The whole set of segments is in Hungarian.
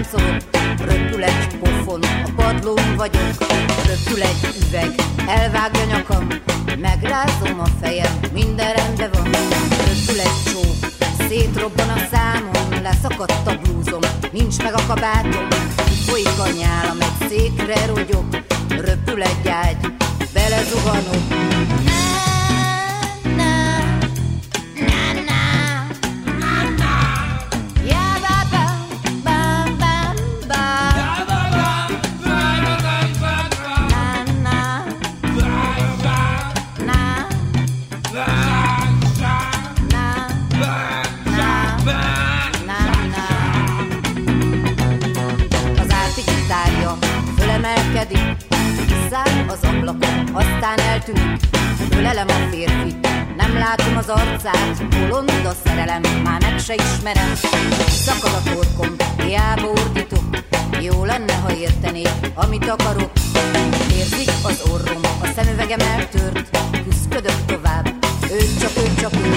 táncolok, röpül egy pofon, a padlón vagyok, röpül egy üveg, elvágja nyakam, megrázom a fejem, minden rendben van, röpül egy csók, szétrobban a számom, leszakadt a blúzom, nincs meg a kabátom, folyik a nyálam, egy székre rogyok, röpül egy ágy, belezuhanok. Kiszáll az ablakon, aztán eltűnik, ölelem a férfit, nem látom az arcát, bolond a szerelem, már meg se ismerem. Szakad a torkom, hiába ordítok, jó lenne, ha értenék, amit akarok. Érzik az orrom, a szemüvegem eltört, küszködök tovább, ő csak ő.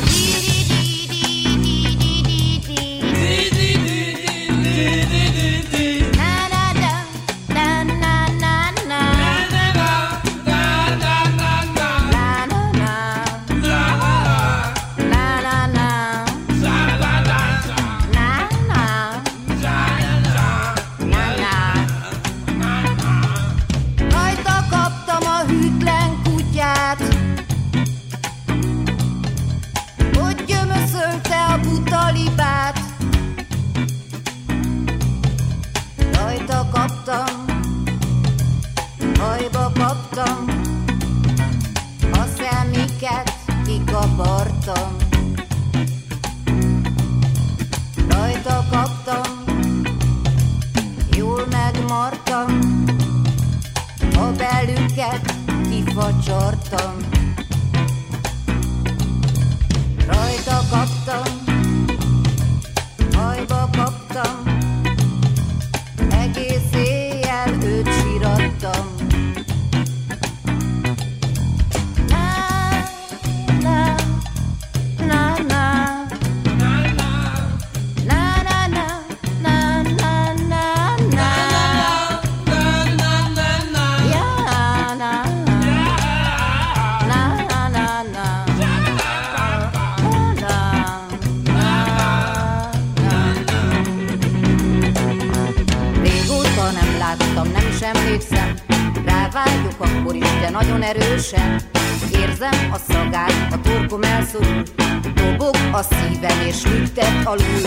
Hajba kaptam, a szemiket kikapartam. Rajta kaptam, jól megmartam, a belüket kifacsartam. Rajta kaptam, hajba kaptam, egész éjjel őt sírattam. Emlékszem, rávágyok akkor is, de nagyon erősen. Érzem a szagát, a torkom elszorul, dobog a szívem és lüktet alul.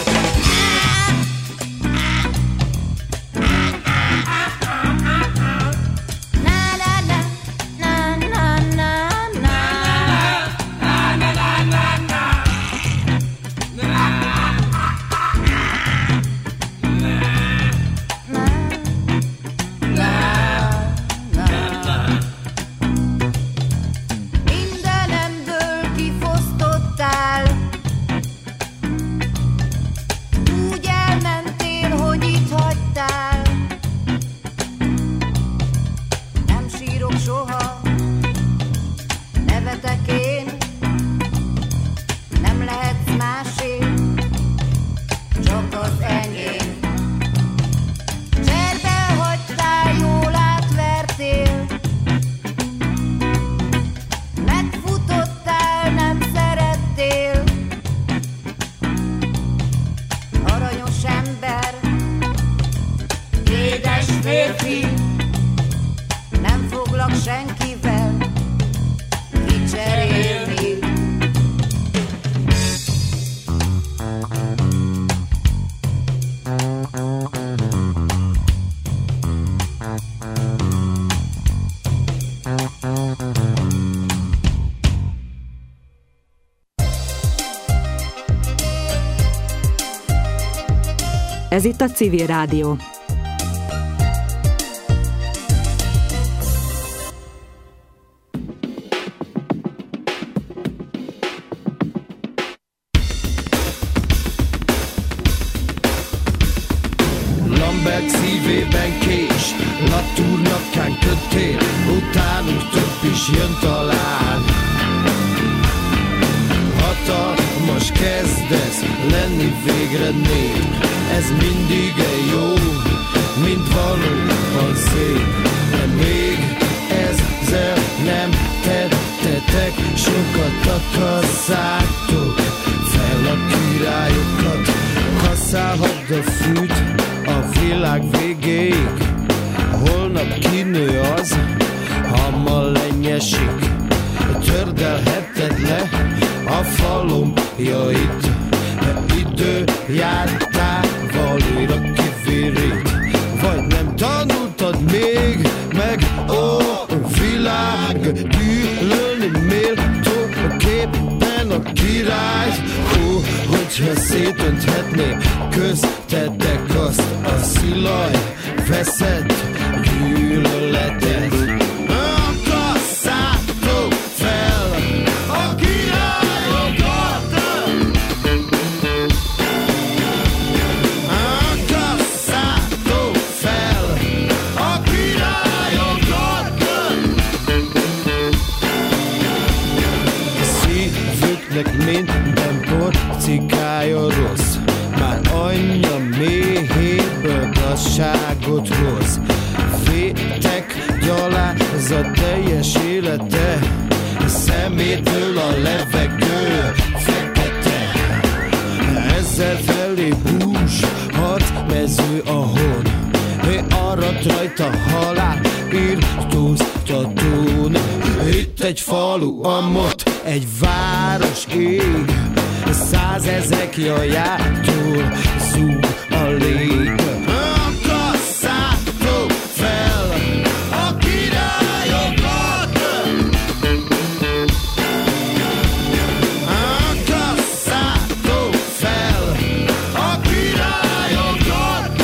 Nem foglak senkivel kicserélni. Ez itt a Civil Rádió. Lambert szívében kés, Latour-nyakkán kötél, utánunk több is jön talán. Hatalmas kezd kezdesz lenni végre nép. Ez mindig jó, mint valóban szép. De még ezzel nem tettetek sokat, akasszátok fel a királyokat. Használhadd a fűt a világ végéig, holnap kinő az, ha ma lenyesik. Tördelheted le a falomjait, időjártával újra kivirít. Vagy nem tanultad még meg, ó, világ, gyűlölni méltó képen a királyt. Ó, hogyha szétönthetné köztetek azt a szilaj veszett gyűlöletet. Akasszátok fel a királyokat, akasszátok fel a királyokat. Szívüknek minden porcikája rossz, már anyja méhéből gazságot hoz. Vétek gyalázat teljes élete, szemétől a levegő fekete. Ezzel felé hús, harcmező a hon, arat rajta halál, írtóztatón. Itt egy falu, amott egy város ég, 100 000 jajától zúg a lég. Akasszátok fel a királyokat, akasszátok fel a királyokat.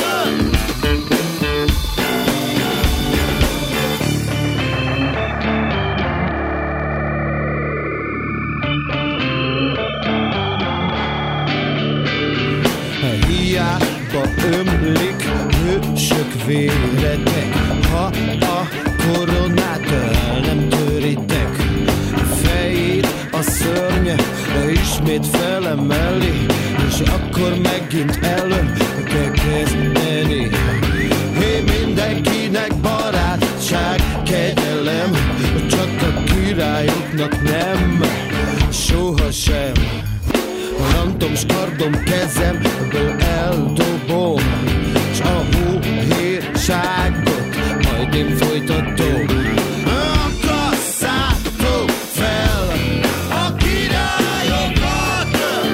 Hiába ömlik hősök véretek, ha a koronát el nem töritek. Fejét a szörny ismét felemeli, és akkor megint elő kell kezdeni. Hé, mindenkinek barátság, kegyelem, csak a királyoknak nem, sohasem. Rantom s kardom kezemből eldobom, s a hóhérságot majd én folytatom. Akasszátok fel a királyokat,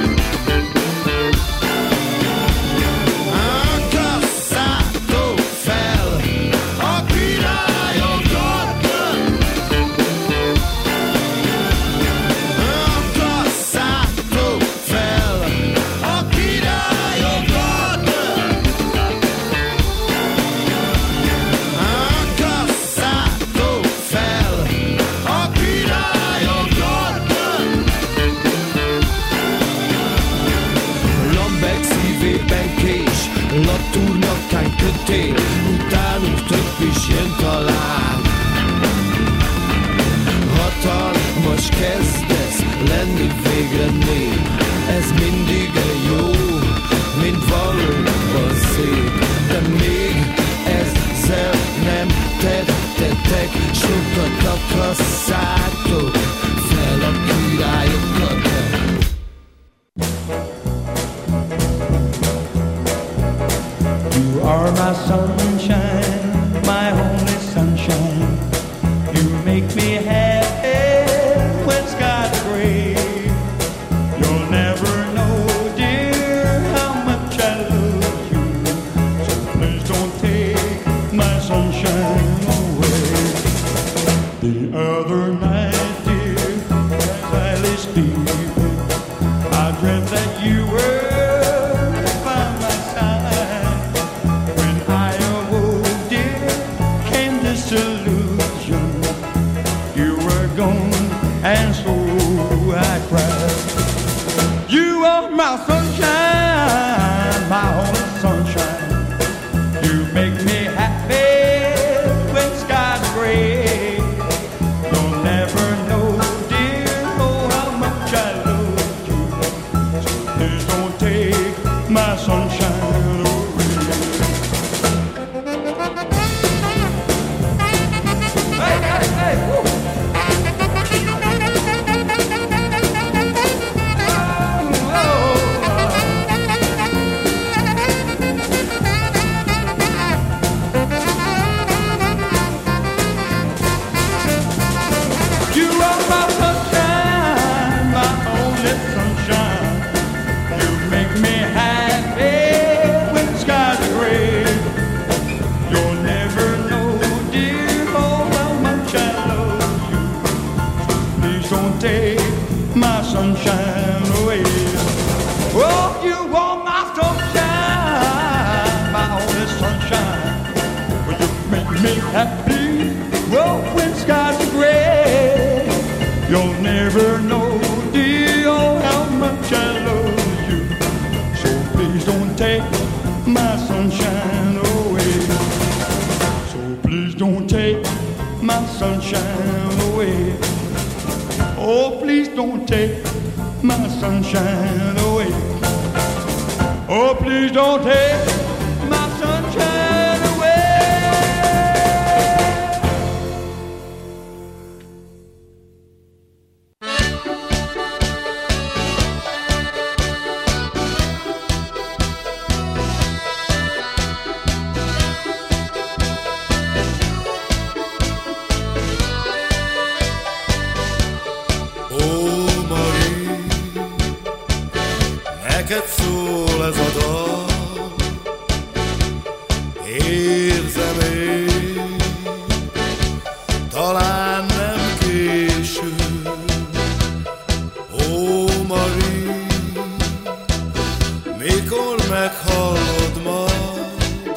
akasszátok fel a királyokat, akasszátok fel a királyokat, akasszátok fel a királyokat. Lambek szívében kés, Latúr nyakán kötél, utánunk több is jön talán. Hatalmas kezdesz lenni végre nép, ez mindig jó, mint valóban szép. De még ezzel nem tettetek sokat, akasszátok fel a királyokat. You are my sunshine, my only sunshine. You make me happy when skies are gray. You'll never know, dear, how much I love you. So please don't take my sunshine away. The other night, dear, as I lay sleeping, I dreamt that you were by my side. When I awoke, dear, happy. Well, when skies are gray, you'll never know, dear, how much I love you. So please don't take my sunshine away. So please don't take my sunshine away. Oh, please don't take my sunshine away. Oh, please don't take my sunshine away. Neked szól ez a dal, érzem én, talán nem késő. Ó, Marie, mikor meghallod majd,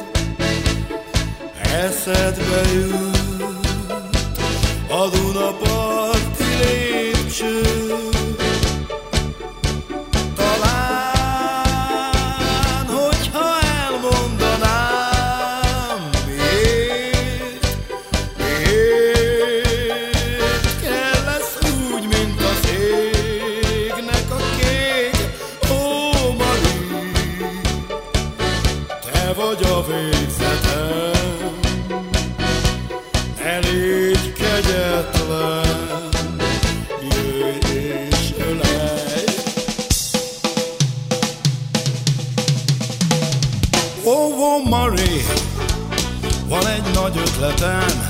eszedbe jut a Dunaparti lépcső. Van egy nagy ötletem,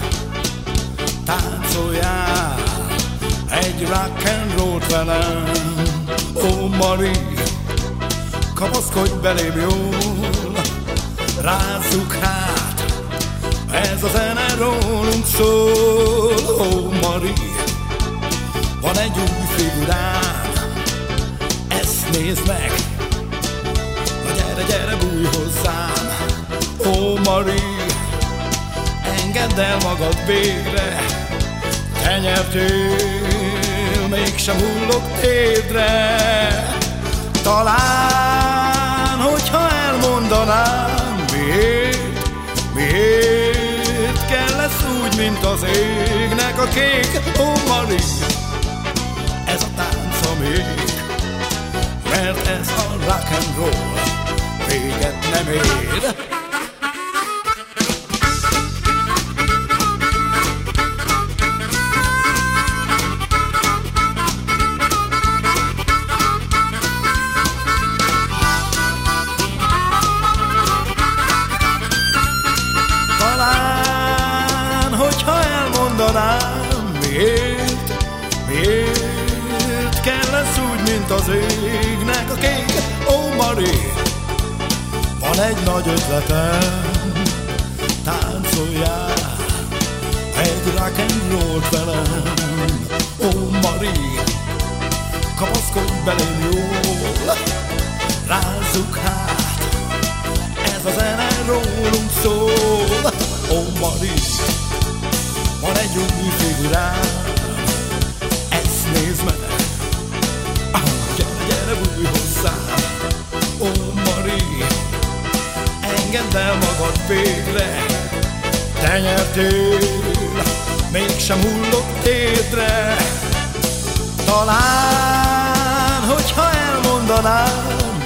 táncoljál egy rock and roll velem. Ó, Marie, kapaszkodj belém jól, rázzuk hát, ez a zene rólunk szól. Ó, Marie, van egy új figurám, ezt nézd meg, na gyere, gyere, bújj hozzám. Ó, Marie, engedd el magad végre, te nyertél, mégsem hullok térdre. Talán, hogyha elmondanám, miért kell lesz úgy, mint az égnek a kék. Ó, Marie, ez a tánc a még, mert ez a rock and roll véget nem ér. Miért kell lesz úgy, mint az égnek a kék. Ó, Marie, van egy nagy ötletem, táncoljál egy rock and roll velem. Ó, Marie, kapaszkodj belém jól, rázzuk hát, ez a zene rólunk szól. Ó, Marie, van egy új figurám, ezt nézd meg, gyere, gyere, bújj hozzám. Ó, Marie, engedd el magad végre, te nyertél, mégsem hullok térdre. Talán, hogyha elmondanám,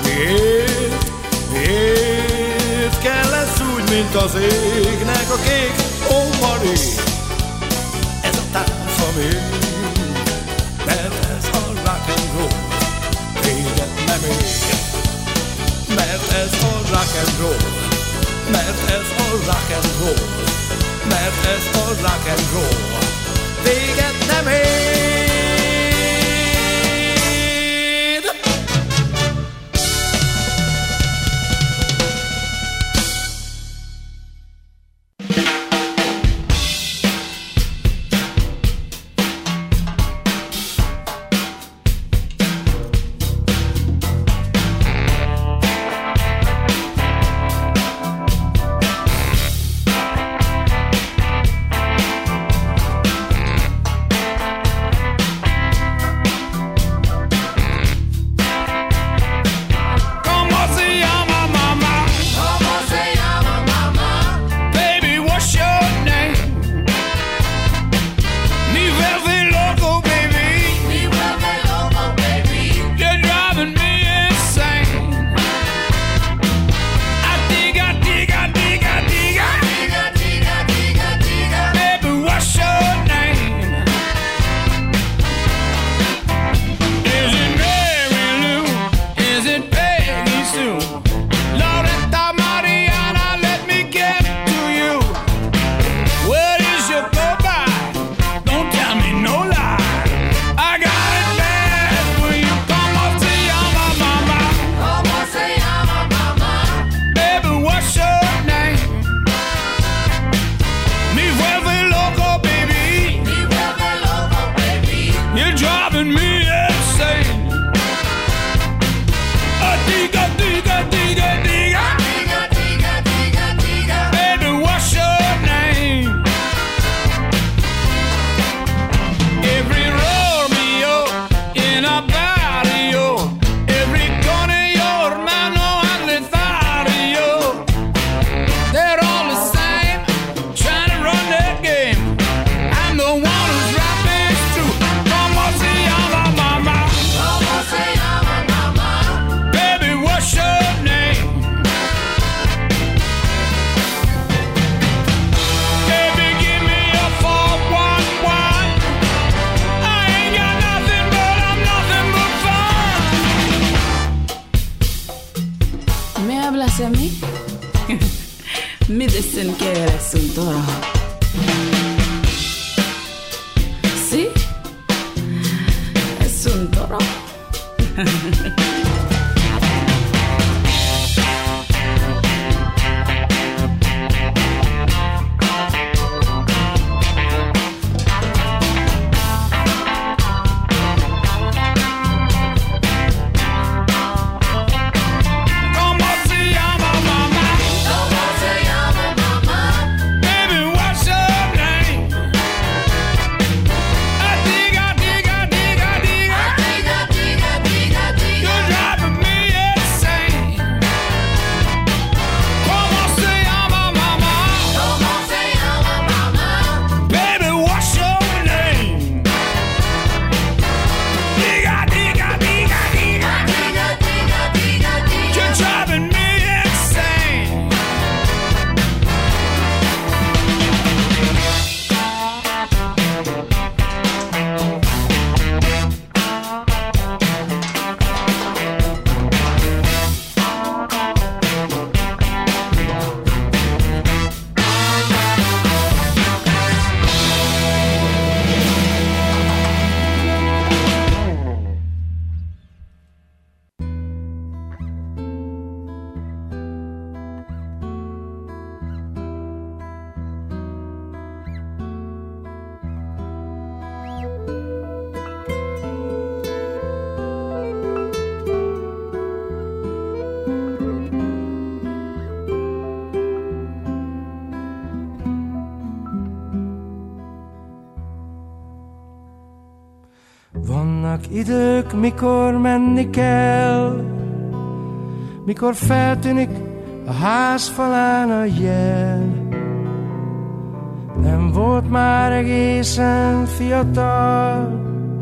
miért kell lesz úgy, mint az égnek a kék. Ó, Marie, ez a tánc a még, mert ez a rock and roll véget nem ér. Mert ez a rock and roll, mert ez a rock and roll, mert ez a rock and roll véget nem ér. mi dicen que eres un toro. ¿Sí? Es un toro. Vannak idők, mikor menni kell, mikor feltűnik a ház falán a jel. Nem volt már egészen fiatal,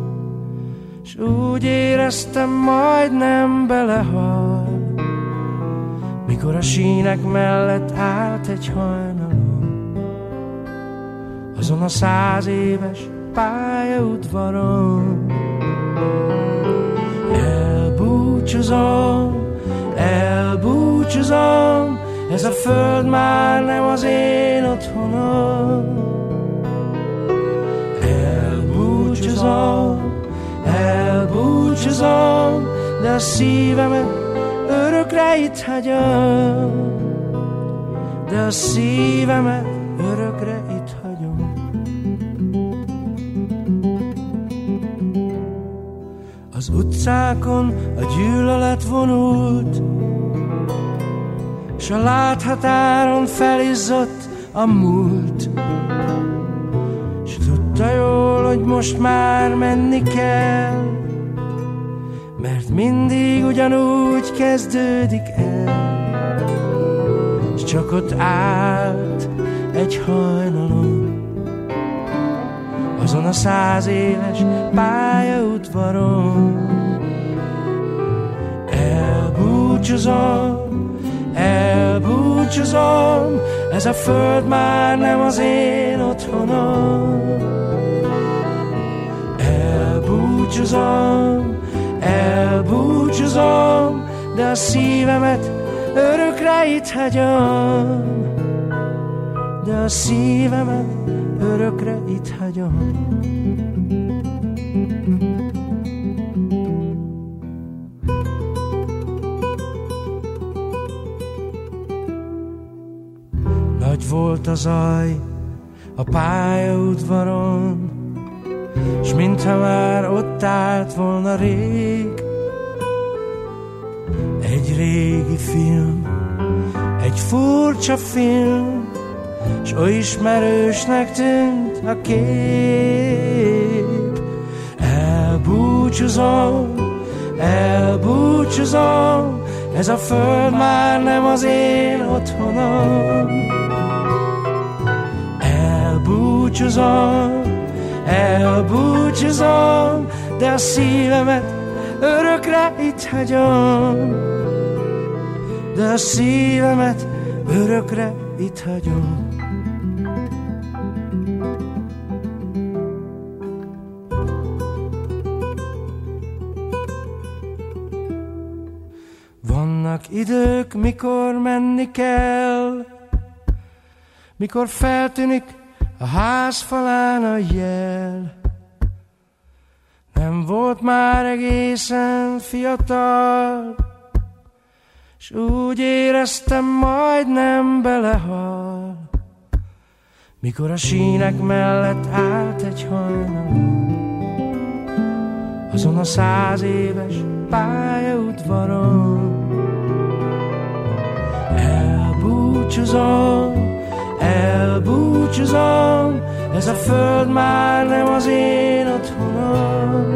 s úgy éreztem, majdnem belehal, mikor a sínek mellett állt egy hajnalon, azon a 100 éves pályaudvaron. Elbúcsúzom, ez a föld már nem az én otthonom. Elbúcsúzom, de a szívemet örökre itt hagyom. De a szívemet örökre itt hagyom. Az utcákon a gyűlölet vonult, s a láthatáron felizzott a múlt. S tudta jól, hogy most már menni kell, mert mindig ugyanúgy kezdődik el. S csak ott állt egy hajnalon, azon a 100 éves pályaudvaron. Elbúcsúzom, ez a föld már nem az én otthonom. Elbúcsúzom, de a szívemet örökre itt hagyom. De a szívemet örökre itt hagyom. Nagy volt a zaj a pályaudvaron, s mintha már ott állt volna rég egy régi film, egy furcsa film, s oly ismerősnek tűnt a kép. Elbúcsúzom, ez a föld már nem az én otthonom. Elbúcsúzom, de a szívemet örökre itt hagyom. De a szívemet örökre itt hagyom. Vannak idők, mikor menni kell, mikor feltűnik a ház falán a jel. Nem volt már egészen fiatal, s úgy éreztem, majdnem belehal, mikor a sínek mellett állt egy hajnalon, azon a 100 éves pályaudvaron. Elbúcsúzom, ez a föld már nem az én otthonom.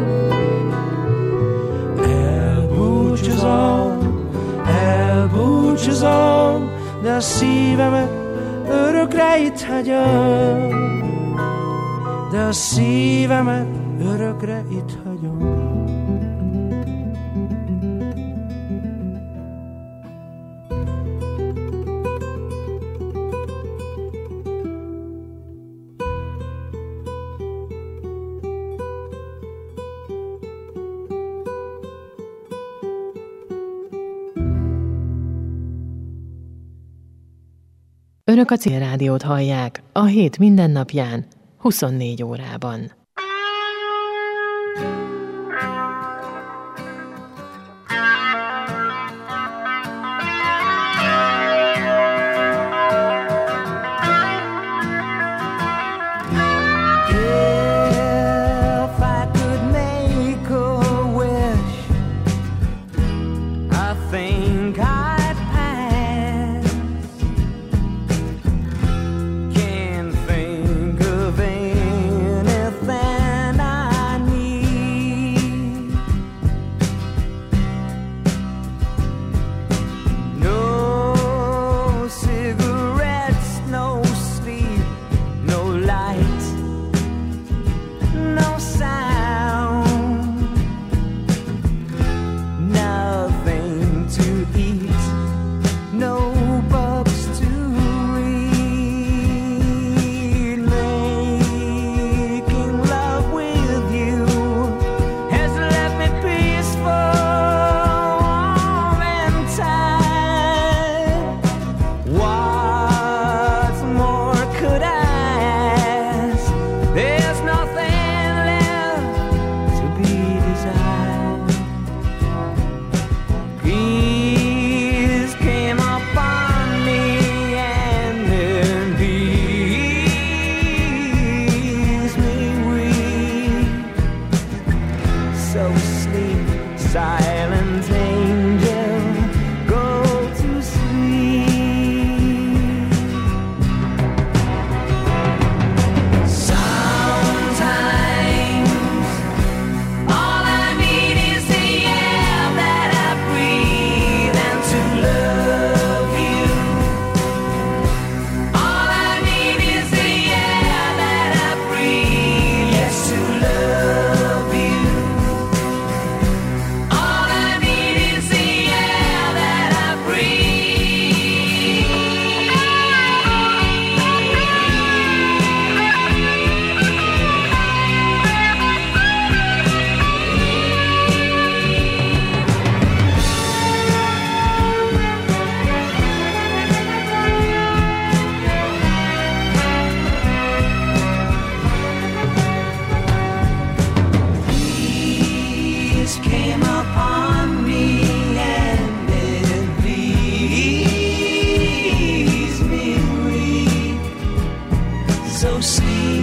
Elbúcsúzom, de a szívemet örökre itt hagyom. De a szívemet örökre itt hagyom. Önök a Civil Rádiót hallják a hét mindennapján, 24 órában. So sleep.